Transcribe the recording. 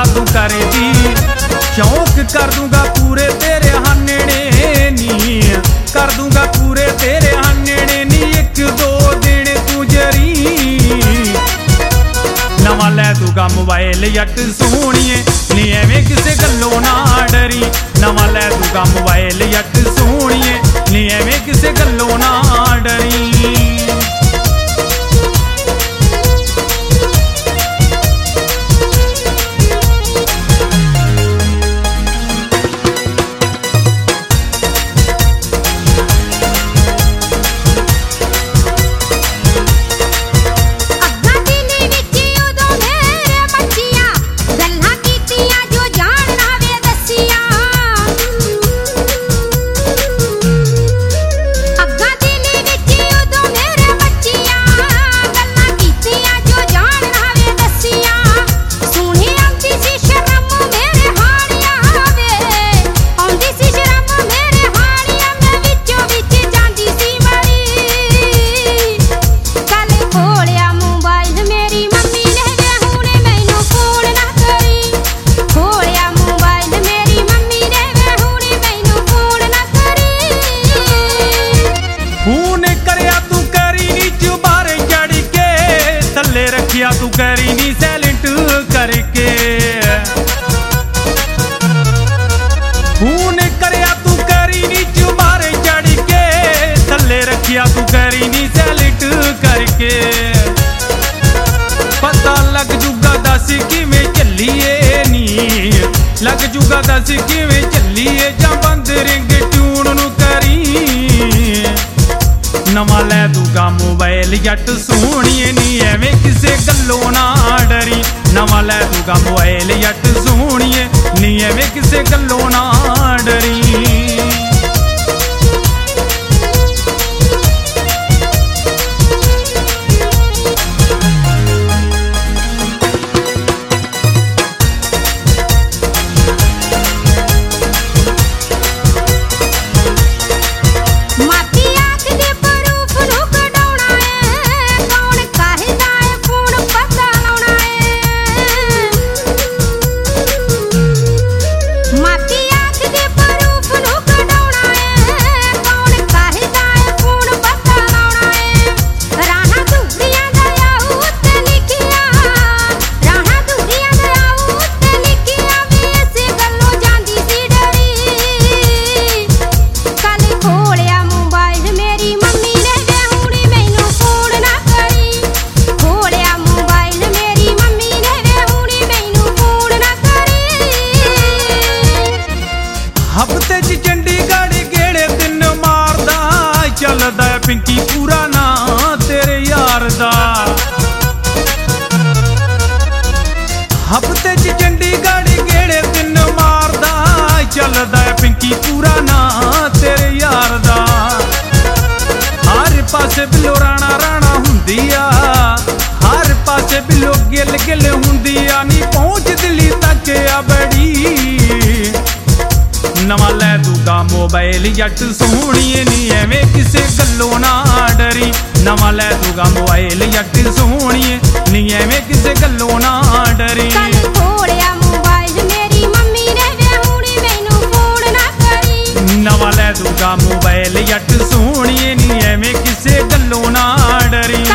तू करे दी शौक कर दूंगा पूरे तेरे हानने नी कर दूंगा पूरे तेरे हानने नी एक दो दिन तू जरी नवा लै दूंगा मोबाइल जट सोहणिए नी एवें किसे गल्लों ना डरी नवा लै दूंगा मोबाइल जट सोहणिए नी एवें किसे गल्लों ना डरी तू करी नी सैलेंट करके फोन करया तू करी नी चुबारे चढ़ के थल्ले रखिया तू करी नी सैलेंट करके पता लग जूगा दस किवें चलीए नी लग जूगा दस किवें चलीए जां बंद रिंग ट्यून नू करी नवा लै दूंगा मोबाइल जट सोहणिए नी एवें किसे गल्लों ना डरी नवा लै दूंगा मोबाइल जट सोहणिए नी एवें किसे गल्लों ना डरी हफ्ते च चंडीगढ़ गेड़े दिन मारदा चलदा पिंकी पूरा ना तेरे यार दा हफ्ते च चंडीगढ़ गेड़े दिन मारदा चलदा पिंकी पूरा ना तेरे यार दा हर पासे बिलो राणा राणा हुंदी आ हर पासे बिलो गिल गिल हुंदी आ नी पहुंच दिल्ली तक आ बड़ी नवा लै दूंगा मोबाइल जट सोहणिए नी एवें किसे गल्लों ना डरी नवा लै दूंगा मोबाइल जट सोहणिए नी एवें किसे गल्लों ना डरी खोलिया मोबाइल मेरी मम्मी ने वे हुणी मैनू फोन ना करी नवा लै दूंगा मोबाइल जट सोहणिए नी एवें किसे गल्लों ना डरी।